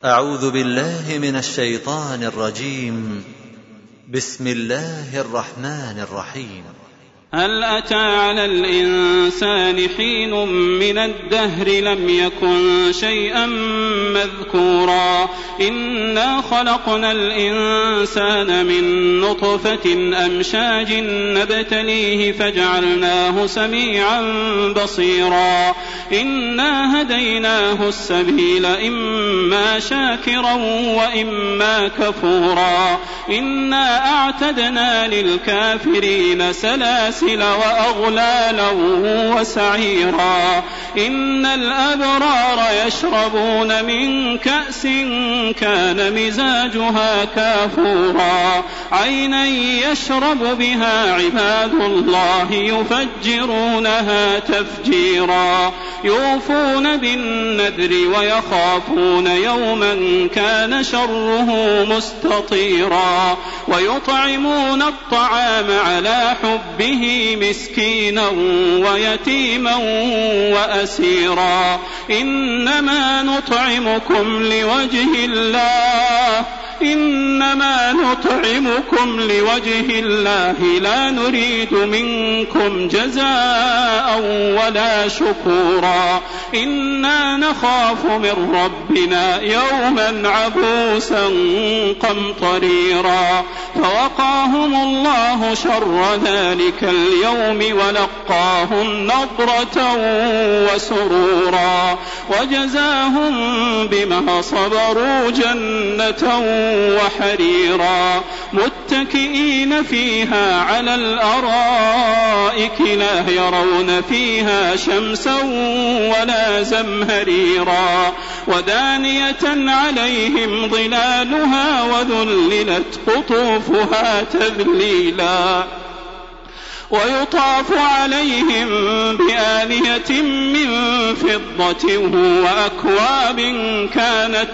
أعوذ بالله من الشيطان الرجيم. بسم الله الرحمن الرحيم. هل أتى على الإنسان حين من الدهر لم يكن شيئا مذكورا إنا خلقنا الإنسان من نطفة أمشاج نبتليه فجعلناه سميعا بصيرا إنا هديناه السبيل إما شاكرا وإما كفورا إنا أعتدنا للكافرين سلاسل وأغلالا وسعيرا إن الأبرار يشربون من كأس كان مزاجها كافورا عينا يشرب بها عباد الله يفجرونها تفجيرا يوفون بالنذر ويخافون يوما كان شره مستطيرا ويطعمون الطعام على حبه مسكينا ويتيما وأسيرا إنما نطعمكم لوجه الله لا نريد منكم جزاء ولا شكورا إنا نخاف من ربنا يوما عبوسا قمطريرا فوقاهم الله شر ذلك اليوم ولقاهم نضرة وسرورا وجزاهم بما صبروا جنة وحريرا متكئين فيها على الأرائك لا يرون فيها شمسا ولا زمهريرا ودانية عليهم ظلالها وذللت قطوفها تذليلا ويطاف عليهم بآنية من فضة وأكواب كانت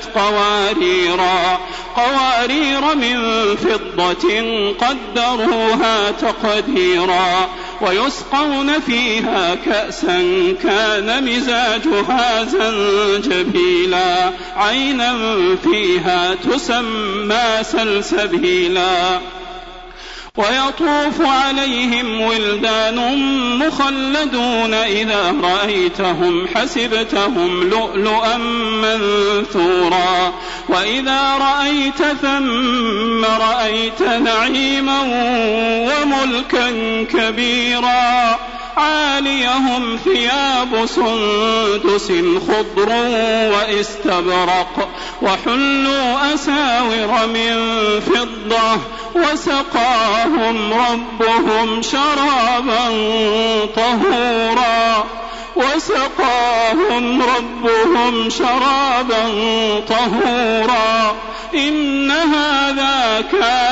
قوارير من فضة قدروها تقديرا ويسقون فيها كأسا كان مزاجها زنجبيلا عينا فيها تسمى سلسبيلا ويطوف عليهم ولدان مخلدون إذا رأيتهم حسبتهم لؤلؤا منثورا وإذا رأيت ثم رأيت نعيما وملكا كبيرا عاليهم ثياب سندس خضر واستبرق وحلوا أساور من فضة وسقاهم ربهم شرابا طهورا إن هذا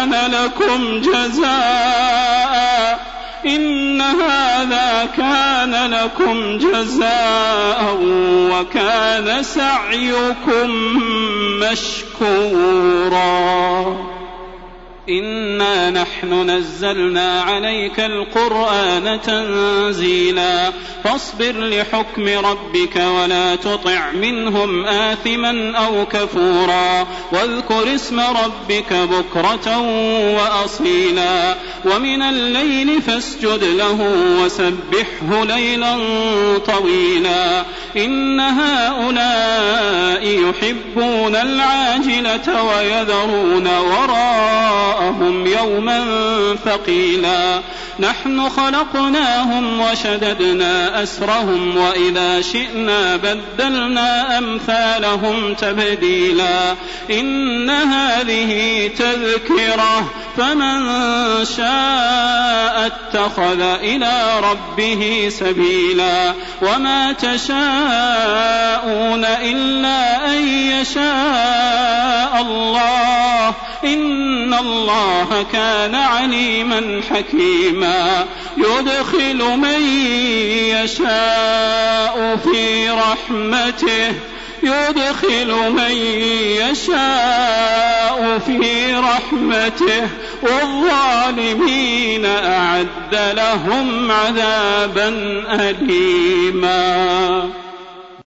كان لكم جزاء وكان سعيكم مشكورا إنا نحن نزلنا عليك القرآن تنزيلا فاصبر لحكم ربك ولا تطع منهم آثما أو كفورا واذكر اسم ربك بكرة وأصيلا ومن الليل فاسجد له وسبحه ليلا طويلا إن هؤلاء يحبون العاجلة ويذرون وراءهم يوما ثقيلا نحن خلقناهم وشددنا أسرهم وإذا شئنا بدلنا أمثالهم تبديلا إن هذه تذكرة فمن شاء اتخذ إلى ربه سبيلا وما تشاءون إلا أن يشاء الله إن الله كان عليما حكيما يدخل من يشاء في رحمته والظالمين أعد لهم عذابا أليما.